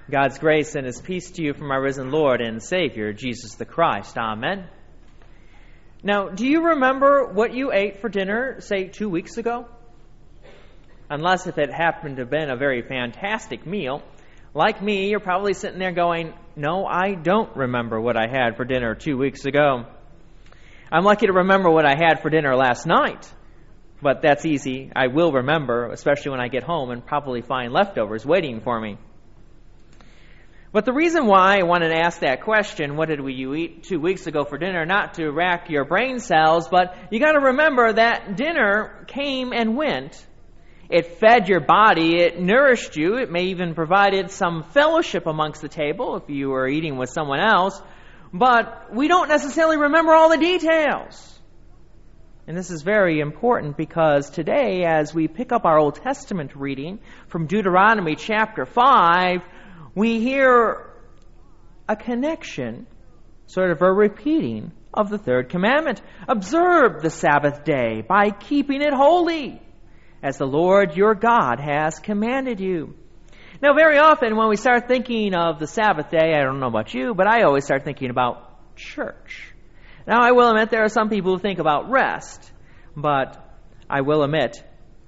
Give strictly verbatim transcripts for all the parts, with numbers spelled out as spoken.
God's grace and His peace to you from our risen Lord and Savior, Jesus the Christ. Amen. Now, do you remember what you ate for dinner, say, two weeks ago? Unless if it happened to have been a very fantastic meal. Like me, you're probably sitting there going, no, I don't remember what I had for dinner two weeks ago. I'm lucky to remember what I had for dinner last night. But that's easy. I will remember, especially when I get home and probably find leftovers waiting for me. But the reason why I wanted to ask that question, what did we you eat two weeks ago for dinner, not to rack your brain cells, but you got to remember that dinner came and went. It fed your body, it nourished you, it may even provided some fellowship amongst the table if you were eating with someone else, but we don't necessarily remember all the details. And this is very important because today, as we pick up our Old Testament reading from Deuteronomy chapter five, we hear a connection, sort of a repeating of the third commandment. Observe the Sabbath day by keeping it holy, as the Lord your God has commanded you. Now, very often when we start thinking of the Sabbath day, I don't know about you, but I always start thinking about church. Now, I will admit there are some people who think about rest, but I will admit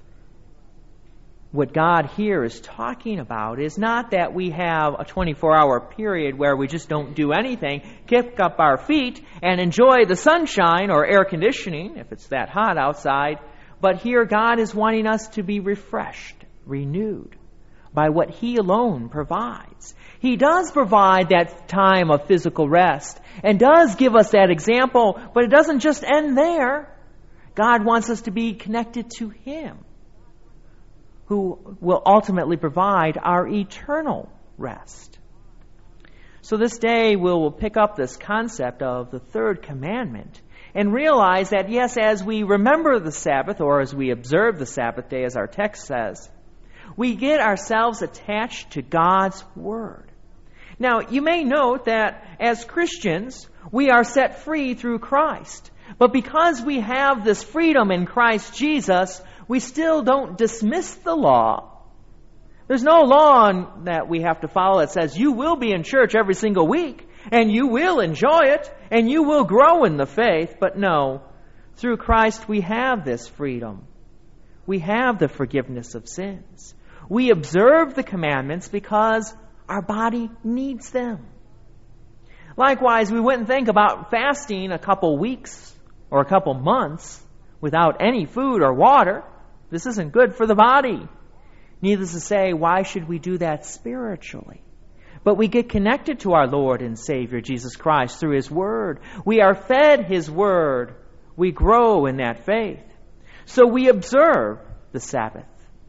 what God here is talking about is not that we have a twenty-four hour period where we just don't do anything, kick up our feet, and enjoy the sunshine or air conditioning, if it's that hot outside. But here God is wanting us to be refreshed, renewed by what He alone provides. He does provide that time of physical rest and does give us that example, but it doesn't just end there. God wants us to be connected to Him, who will ultimately provide our eternal rest. So this day we'll pick up this concept of the third commandment and realize that, yes, as we remember the Sabbath, or as we observe the Sabbath day, as our text says, we get ourselves attached to God's Word. Now, you may note that as Christians, we are set free through Christ. But because we have this freedom in Christ Jesus, we still don't dismiss the law. There's no law that we have to follow that says you will be in church every single week, and you will enjoy it, and you will grow in the faith. But no, through Christ we have this freedom. We have the forgiveness of sins. We observe the commandments because our body needs them. Likewise, we wouldn't think about fasting a couple weeks or a couple months without any food or water. This isn't good for the body. Needless to say, why should we do that spiritually? But we get connected to our Lord and Savior, Jesus Christ, through His Word. We are fed His Word. We grow in that faith. So we observe the Sabbath.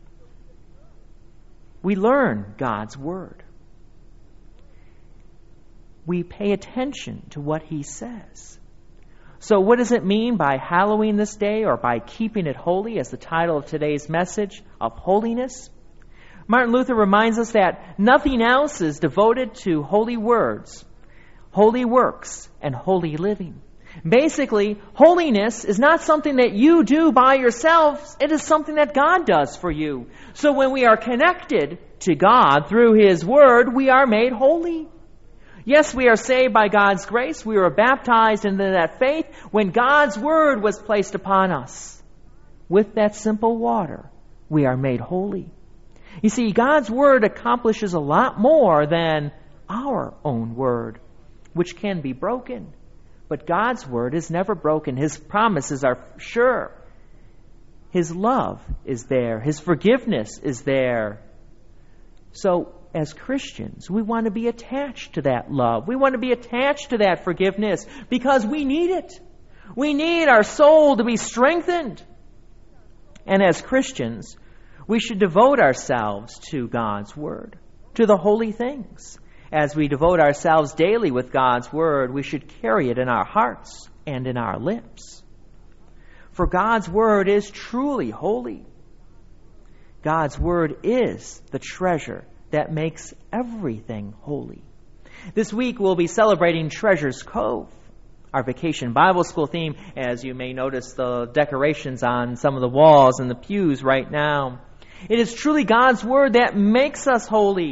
We learn God's Word. We pay attention to what He says. So what does it mean by hallowing this day, or by keeping it holy, as the title of today's message, of holiness? Martin Luther reminds us that nothing else is devoted to holy words, holy works, and holy living. Basically, holiness is not something that you do by yourselves. It is something that God does for you. So when we are connected to God through His Word, we are made holy. Yes, we are saved by God's grace. We were baptized into that faith when God's Word was placed upon us. With that simple water, we are made holy. You see, God's Word accomplishes a lot more than our own word, which can be broken. But God's Word is never broken. His promises are sure. His love is there. His forgiveness is there. So, as Christians, we want to be attached to that love. We want to be attached to that forgiveness because we need it. We need our soul to be strengthened. And as Christians, we should devote ourselves to God's Word, to the holy things. As we devote ourselves daily with God's Word, we should carry it in our hearts and in our lips. For God's Word is truly holy. God's Word is the treasure that makes everything holy. This week we'll be celebrating Treasures Cove, our vacation Bible school theme, as you may notice the decorations on some of the walls and the pews right now. It is truly God's Word that makes us holy.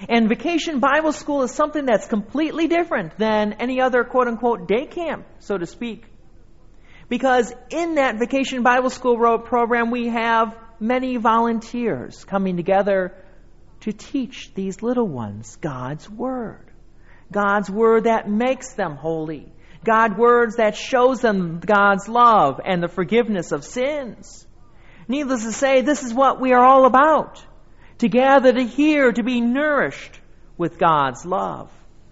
And Vacation Bible School is something that's completely different than any other quote-unquote day camp, so to speak. Because in that Vacation Bible School program, we have many volunteers coming together to teach these little ones God's Word. God's Word that makes them holy. God's words that shows them God's love and the forgiveness of sins. Needless to say, this is what we are all about. To gather to hear, to be nourished with God's love.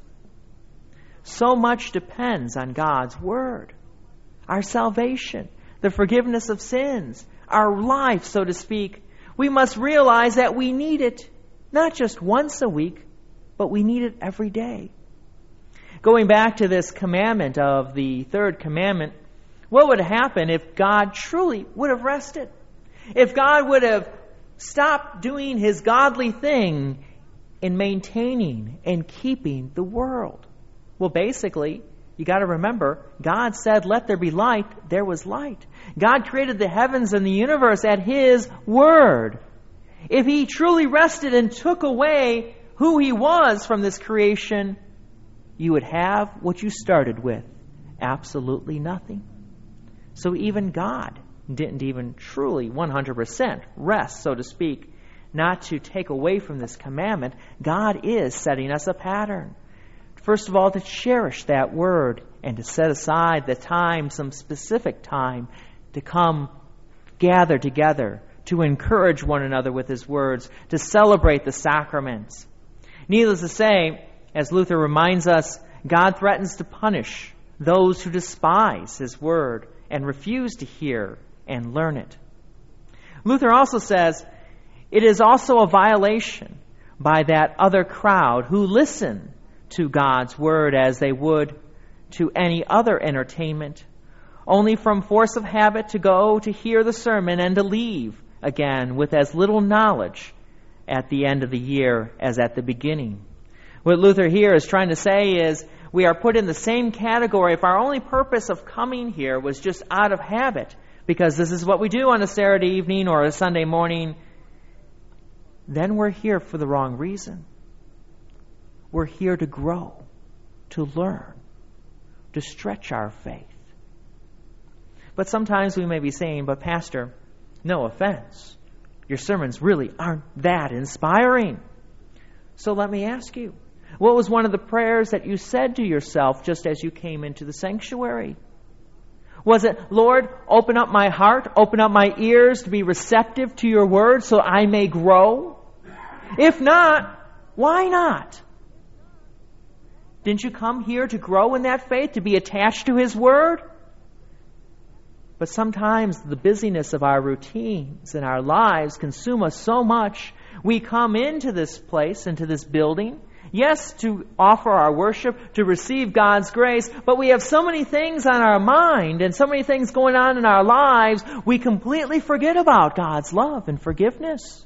So much depends on God's Word. Our salvation, the forgiveness of sins, our life, so to speak. We must realize that we need it, not just once a week, but we need it every day. Going back to this commandment of the third commandment, what would happen if God truly would have rested? If God would have stopped doing His godly thing in maintaining and keeping the world? Well, basically, you got to remember, God said, "Let there be light." There was light. God created the heavens and the universe at His word. If He truly rested and took away who He was from this creation, you would have what you started with, absolutely nothing. So even God didn't even truly one hundred percent rest, so to speak, not to take away from this commandment. God is setting us a pattern. First of all, to cherish that word and to set aside the time, some specific time, to come gather together, to encourage one another with His words, to celebrate the sacraments. Needless to say, as Luther reminds us, God threatens to punish those who despise His word and refuse to hear and learn it. Luther also says, it is also a violation by that other crowd who listen to God's word as they would to any other entertainment, only from force of habit to go to hear the sermon and to leave again with as little knowledge at the end of the year as at the beginning. What Luther here is trying to say is we are put in the same category if our only purpose of coming here was just out of habit, because this is what we do on a Saturday evening or a Sunday morning. Then we're here for the wrong reason. We're here to grow, to learn, to stretch our faith. But sometimes we may be saying, but Pastor, no offense, your sermons really aren't that inspiring. So let me ask you, what was one of the prayers that you said to yourself just as you came into the sanctuary? Was it, Lord, open up my heart, open up my ears to be receptive to your word so I may grow? If not, why not? Didn't you come here to grow in that faith, to be attached to His word? But sometimes the busyness of our routines and our lives consume us so much. We come into this place, into this building, yes, to offer our worship, to receive God's grace, but we have so many things on our mind and so many things going on in our lives, we completely forget about God's love and forgiveness.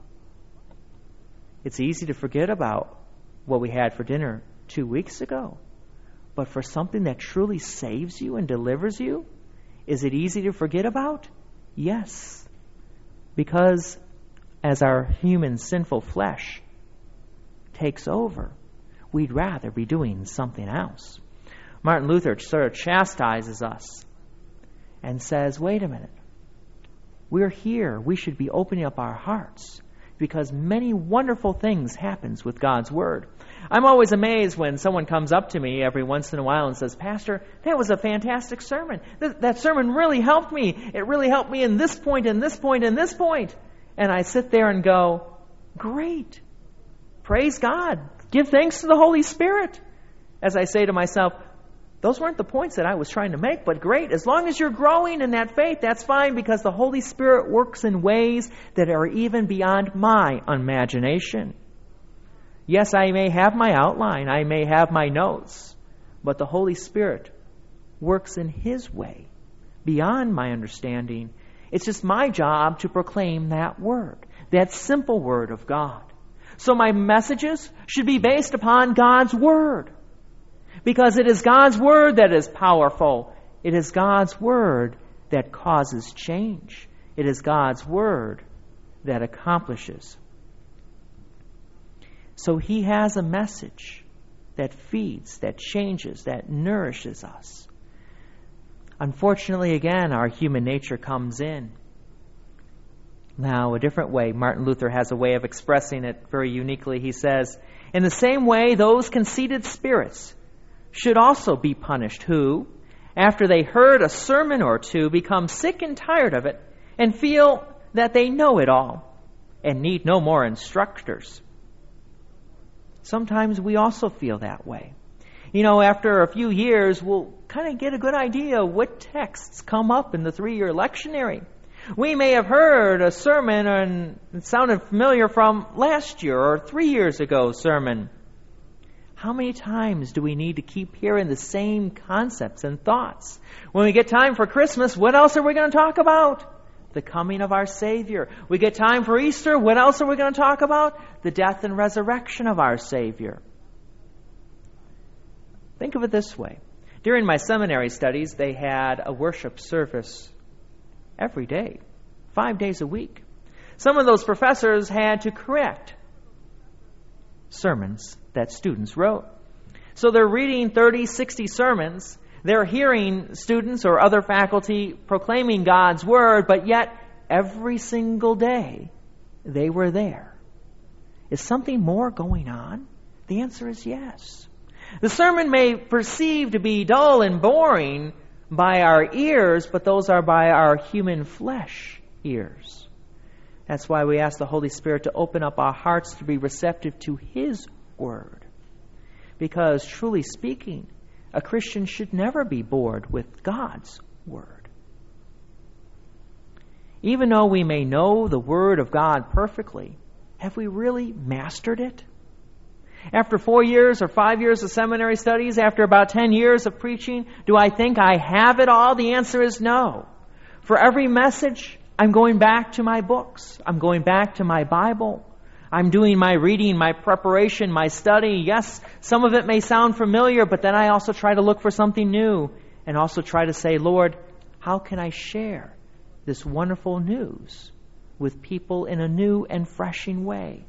It's easy to forget about what we had for dinner two weeks ago. But for something that truly saves you and delivers you, is it easy to forget about? Yes. Because as our human sinful flesh takes over, we'd rather be doing something else. Martin Luther sort of chastises us and says, wait a minute. We're here. We should be opening up our hearts because many wonderful things happens with God's Word. I'm always amazed when someone comes up to me every once in a while and says, Pastor, that was a fantastic sermon. Th- that sermon really helped me. It really helped me in this point, and this point, and this point. And I sit there and go, great. Praise God. Give thanks to the Holy Spirit. As I say to myself, those weren't the points that I was trying to make, but great. As long as you're growing in that faith, that's fine, because the Holy Spirit works in ways that are even beyond my imagination. Yes, I may have my outline, I may have my notes, but the Holy Spirit works in His way, beyond my understanding. It's just my job to proclaim that word, that simple word of God. So my messages should be based upon God's word, because it is God's word that is powerful. It is God's word that causes change. It is God's word that accomplishes. So he has a message that feeds, that changes, that nourishes us. Unfortunately, again, our human nature comes in. Now, a different way, Martin Luther has a way of expressing it very uniquely. He says, in the same way, those conceited spirits should also be punished who, after they heard a sermon or two, become sick and tired of it and feel that they know it all and need no more instructors. Sometimes we also feel that way. You know, after a few years, we'll kind of get a good idea what texts come up in the three-year lectionary. We may have heard a sermon and it sounded familiar from last year or three years ago sermon. How many times do we need to keep hearing the same concepts and thoughts? When we get time for Christmas, what else are we going to talk about? The coming of our Savior. We get time for Easter, what else are we going to talk about? The death and resurrection of our Savior. Think of it this way. During my seminary studies, they had a worship service every day, five days a week. Some of those professors had to correct sermons that students wrote. So they're reading thirty, sixty sermons. They're hearing students or other faculty proclaiming God's Word, but yet every single day they were there. Is something more going on? The answer is yes. The sermon may perceive to be dull and boring by our ears, but those are by our human flesh ears. That's why we ask the Holy Spirit to open up our hearts to be receptive to His Word. Because, truly speaking, a Christian should never be bored with God's Word. Even though we may know the Word of God perfectly, have we really mastered it? After four years or five years of seminary studies, after about ten years of preaching, do I think I have it all? The answer is no. For every message, I'm going back to my books. I'm going back to my Bible. I'm doing my reading, my preparation, my study. Yes, some of it may sound familiar, but then I also try to look for something new and also try to say, Lord, how can I share this wonderful news with people in a new and freshing way?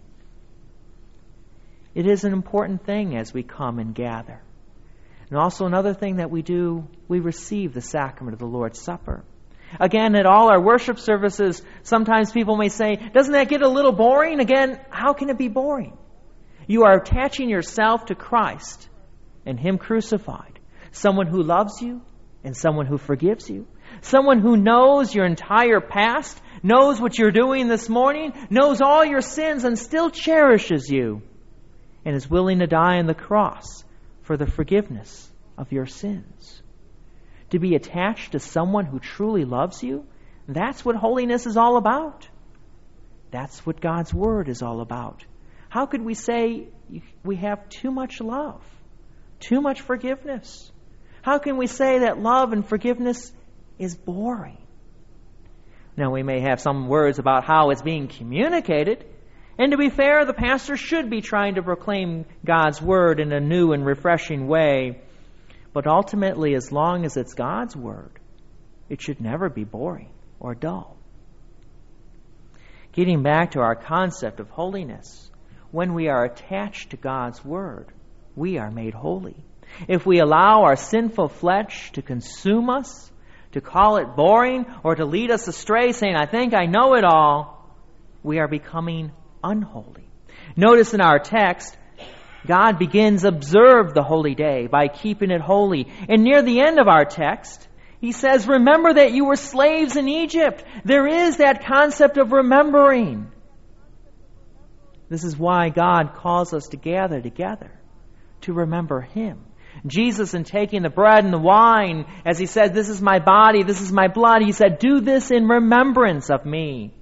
It is an important thing as we come and gather. And also another thing that we do, we receive the sacrament of the Lord's Supper. Again, at all our worship services, sometimes people may say, doesn't that get a little boring? Again, how can it be boring? You are attaching yourself to Christ and Him crucified. Someone who loves you and someone who forgives you. Someone who knows your entire past, knows what you're doing this morning, knows all your sins and still cherishes you, and is willing to die on the cross for the forgiveness of your sins. To be attached to someone who truly loves you, that's what holiness is all about. That's what God's Word is all about. How could we say we have too much love, too much forgiveness? How can we say that love and forgiveness is boring? Now, we may have some words about how it's being communicated. And to be fair, the pastor should be trying to proclaim God's Word in a new and refreshing way. But ultimately, as long as it's God's Word, it should never be boring or dull. Getting back to our concept of holiness, when we are attached to God's Word, we are made holy. If we allow our sinful flesh to consume us, to call it boring, or to lead us astray, saying, I think I know it all, we are becoming unholy. Notice in our text, God begins observe the holy day by keeping it holy. And near the end of our text, He says, remember that you were slaves in Egypt. There is that concept of remembering. This is why God calls us to gather together, to remember Him. Jesus, in taking the bread and the wine, as He said, this is my body, this is my blood, He said, do this in remembrance of me.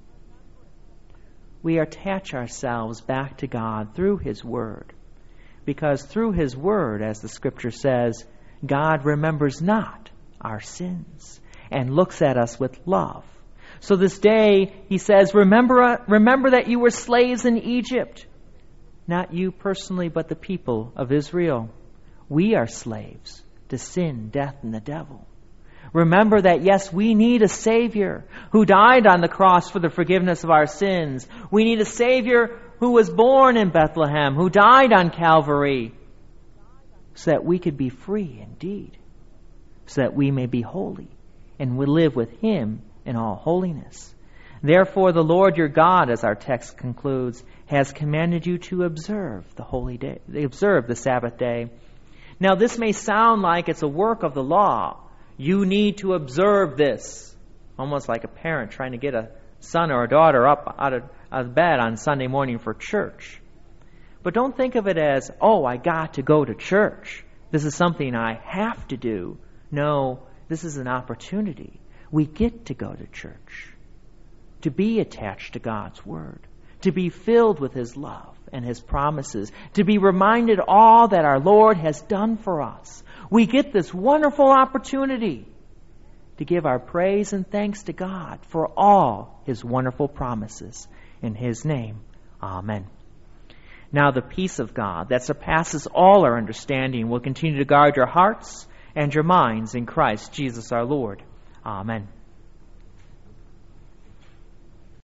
We attach ourselves back to God through His Word. Because through His Word, as the Scripture says, God remembers not our sins and looks at us with love. So this day, He says, remember, remember that you were slaves in Egypt. Not you personally, but the people of Israel. We are slaves to sin, death, and the devil. Remember that, yes, we need a Savior who died on the cross for the forgiveness of our sins. We need a Savior who was born in Bethlehem, who died on Calvary, so that we could be free indeed, so that we may be holy and will live with Him in all holiness. Therefore the Lord your God, as our text concludes, has commanded you to observe the holy day, observe the Sabbath day. Now this may sound like it's a work of the law. You need to observe this. Almost like a parent trying to get a son or a daughter up out of, out of bed on Sunday morning for church. But don't think of it as, oh, I got to go to church. This is something I have to do. No, this is an opportunity. We get to go to church, to be attached to God's Word, to be filled with His love and His promises, to be reminded all that our Lord has done for us. We get this wonderful opportunity to give our praise and thanks to God for all His wonderful promises. In His name, amen. Now the peace of God that surpasses all our understanding will continue to guard your hearts and your minds in Christ Jesus our Lord. Amen.